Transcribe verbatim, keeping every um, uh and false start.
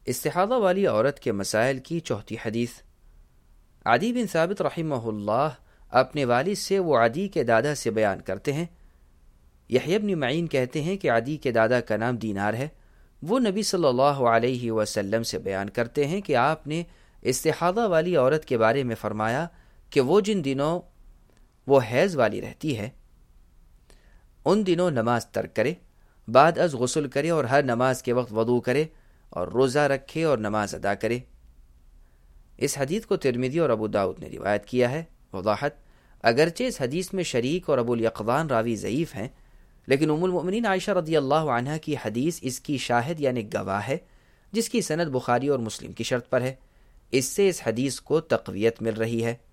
इस्तिहादा वाली औरत के मसाइल की चौथी हदीस। अदी बिन साबित रहिमहुल्लाह अपने वालिद से वो अदी के दादा से बयान करते हैं। यहया इब्न मईन कहते हैं कि अदी के दादा का नाम दीनार है। वो नबी सल्लल्लाहु अलैहि वसल्लम से बयान करते हैं कि आपने इस्तिहादा वाली औरत के बारे में फरमाया कि वो जिन दिनों वो हैज़ वाली रहती है उन दिनों नमाज तर्क करे, बाद अज गुस्ल करे और हर नमाज के वक्त वदू करे और रोज़ा रखे और नमाज अदा करे। इस हदीस को तिरमिज़ी और अबू दाऊद ने रिवायत किया है। वज़ाहत, अगरचे इस हदीस में शरीक और अबुल यक़ज़ान रावी ज़ईफ़ हैं, लेकिन उम्मुल मोमिनीन आयशा रज़ियल्लाहु अन्हा की हदीस इसकी शाहिद यानी गवाह है, जिसकी सनद बुखारी और मुस्लिम की शर्त पर है। इससे इस हदीस को तक़वियत मिल रही है।